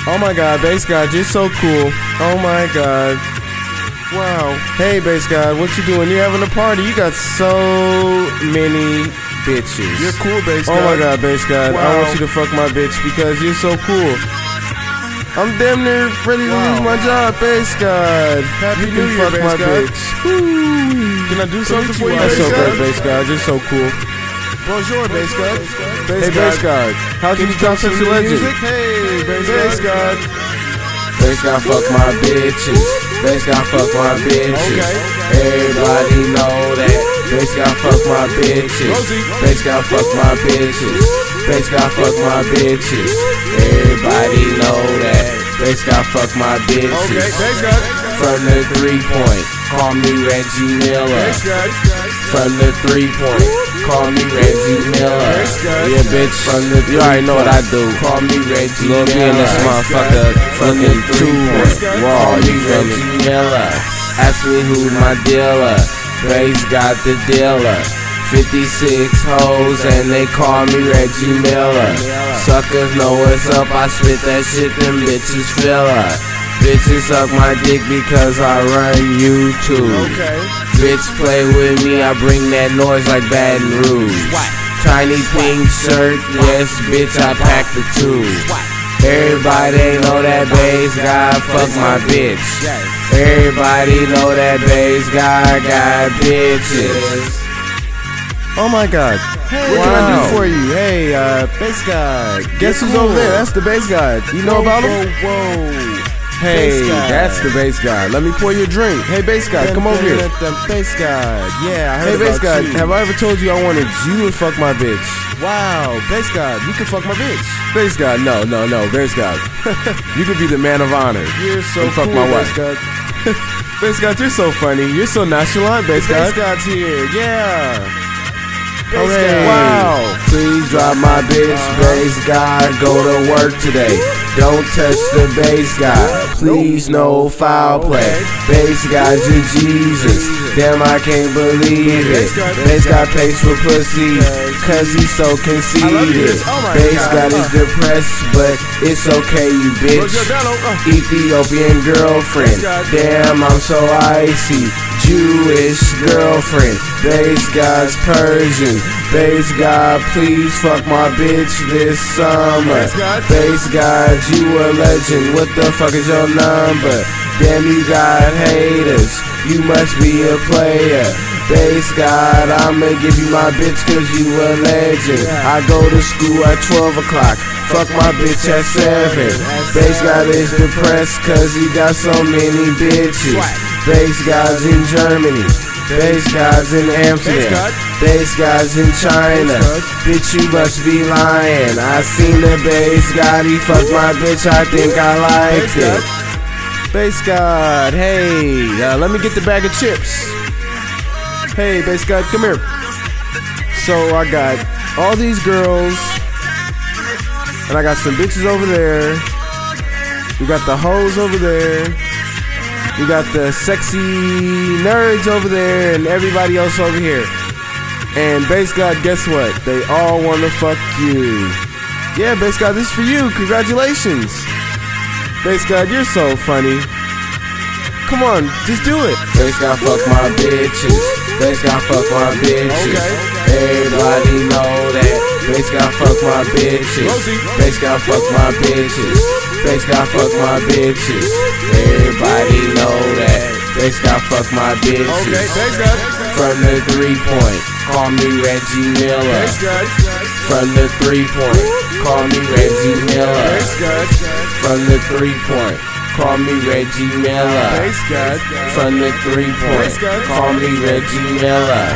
Oh my god, Bass God, you're so cool. Oh my god. Wow. Hey, Bass God, what you doing? You're having a party. You got so many bitches. You're cool, Bass God. Oh my god, Bass God. Wow. I want you to fuck my bitch because you're so cool. I'm damn near ready to lose my job, Bass God. Happy You New can Year, fuck my Bass God. bitch. Woo. Can I do something for you, That's Bass so God? great, Bass God. You're so cool. Bonjour, Bass God. Hey, Bass God. How'd you become such a legend? Hey, Bass God. Bass God fuck my bitches. Bass God fuck my bitches. Okay. Everybody know that. Bass God fuck my bitches. Rosie. Bass God fuck my bitches. Bass God fuck my bitches. Everybody know that. Bass God fuck my bitches. Okay, Bass God. From the 3-point, call me Reggie Miller. Bass God. From the 3-point, call me Reggie Miller. Bass God. Yeah, bitch, from the You already know what I do. call me Reggie Lil' B in this Miller. motherfucker. From the Fucking 3-point, raw, call you me feel me? Reggie Miller. Ask me who's my dealer. Bass got the dealer. 56 hoes and they call me Reggie Miller. Suckers know what's up, I spit that shit, them bitches feel her. Bitches suck my dick because I run YouTube. Okay. Bitch play with me, I bring that noise like Baton Rouge. Tiny pink shirt, yes bitch I pack the tube. Everybody know that Bass God fuck my bitch. Everybody know that Bass God got bitches. Oh my god. Hey, What can I wow. do for you? Hey, Bass God. Guess who's cool. over there? That's the Bass God. You know about him? Whoa. Hey, Bass God. that's the Bass God. Let me pour you a drink. Hey, Bass God, come over here. Bass God. Yeah, I Hey, heard Bass about God, you. have I ever told you I wanted you to fuck my bitch? Wow, Bass God, you can fuck my bitch. Bass God, no, Bass God. You could be the man of honor. You're so And fuck cool, my Bass wife. God. Bass God, you're so funny. You're so nonchalant, Bass Bass God. God's here. Yeah. Bass Hooray. God. Wow. Please drop my bitch, Bass God, go to work today. Don't touch the Bass God, please no foul play. Bass God's your Jesus, damn I can't believe it. Bass God pays for pussy, cause he's so conceited. Oh my Bass God. God is depressed, but it's okay you bitch. Ethiopian girlfriend, damn I'm so icy. Jewish girlfriend, Bass God's Persian. Bass God, please fuck my bitch this summer. Bass God, you a legend, what the fuck is your number? Damn, you got haters, you must be a player. Bass God, I'ma give you my bitch cause you a legend. I go to school at 12 o'clock, fuck my bitch at 7. Bass God is depressed cause he got so many bitches. Bass God's in Germany, Bass God's in Amsterdam, Bass God's in China. Bitch, you must be lying. I seen the Bass God, he fucked my bitch, I think I liked it. Bass God, hey, let me get the bag of chips. Hey, Bass God, come here. So I got all these girls, and I got some bitches over there. We got the hoes over there. We got the sexy nerds over there, and everybody else over here. And Bass God, guess what? They all wanna fuck you. Yeah, Bass God, this is for you. Congratulations. Bass God, you're so funny. Come on, just do it. Bass God fuck my bitches. Bass God fuck my bitches. Everybody know that. Bass God fuck my bitches. Bass God fuck my bitches. Bass God fuck my bitches. Everybody know that. Bass God fuck my bitches. Bass God. From the 3-point, call me Reggie Miller. Bass God. From the 3-point, call me Reggie Miller. Bass God. From the 3-point, call me Reggie Miller. Bass God. From the 3-point, call me Reggie Miller.